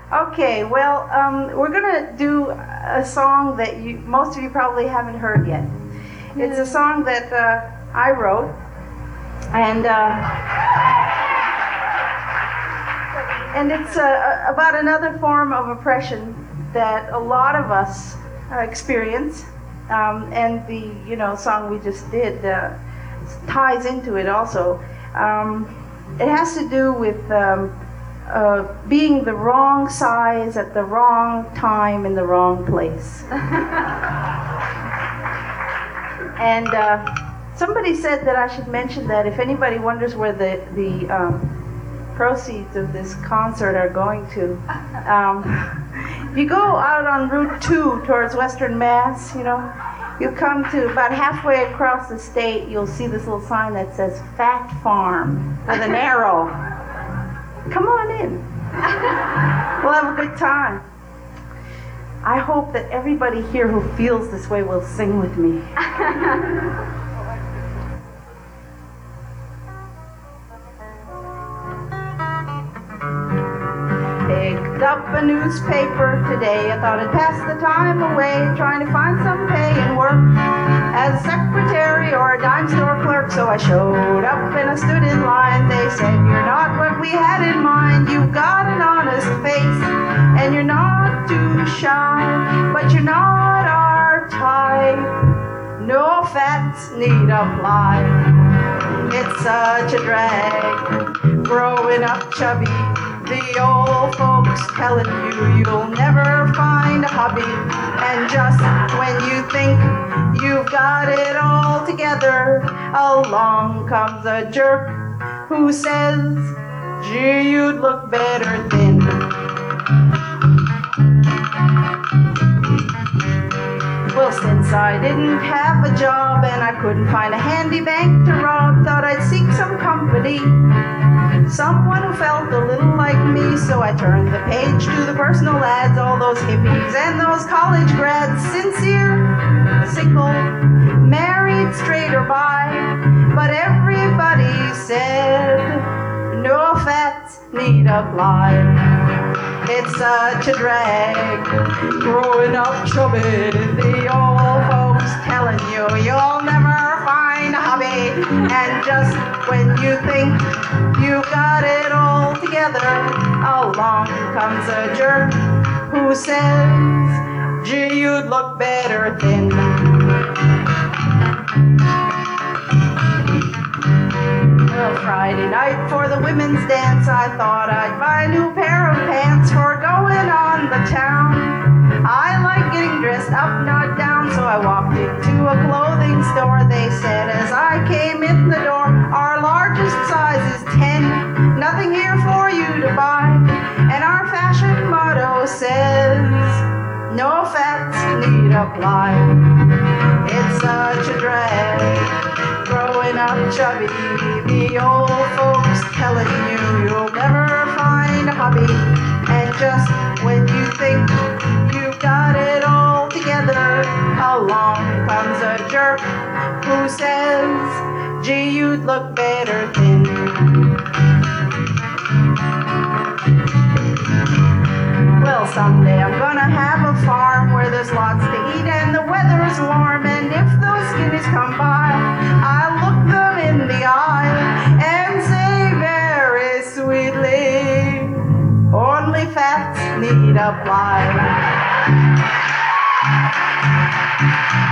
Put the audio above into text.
Okay, well, we're gonna do a song that most of you probably haven't heard yet. It's a song that I wrote, and it's about another form of oppression that a lot of us experience, and the song we just did ties into it also. It has to do with being the wrong size at the wrong time in the wrong place. And somebody said that I should mention that if anybody wonders where the proceeds of this concert are going to, if you go out on Route 2 towards Western Mass, you come to about halfway across the state, you'll see this little sign that says Fat Farm with an arrow. Come on in. We'll have a good time. I hope that everybody here who feels this way will sing with me. Picked up a newspaper today. I thought I'd pass the time away trying to find some pay and work as a secretary or a dime store clerk. So I showed up and I stood in line. They said, "You're not what we had in mind. You've got an honest face and you're not too shy, but you're not our type. No fats need apply. It's such a drag growing up chubby. The old folks telling you'll never find a hobby. And just when you think you've got it all together, along comes a jerk who says, gee, you'd look better thin." Well, since I didn't have a job and I couldn't find a handy bank to rob, thought I'd seek some company, someone who felt a little like me. So I turned the page to the personal ads, all those hippies and those college grads, sincere, single, married, straight or bi. But everybody said, no fats need apply. It's such a drag growing up chubby. The old folks telling you'll never find a hobby. And just when you think you've got it all together, along comes a jerk who says, gee, you'd look better thin. Well, Friday night for the women's dance, I thought I'd buy a new pair of pants for going on the town. I like getting dressed up, not down, so I walked into a clothing store. They said as I came in the door, our largest size is 10, nothing here for you to buy. And our fashion motto says, no fats need apply. It's such a drag growing up chubby. The old folks telling you'll never find a hobby. And just when you think you've got it all together, along comes a jerk who says, gee, you'd look better thin. Well, someday I'm gonna have a farm where there's lots to eat and the weather's warm. And if those skinnies come by, I'll look them in the eye and say very sweetly, only fats need apply.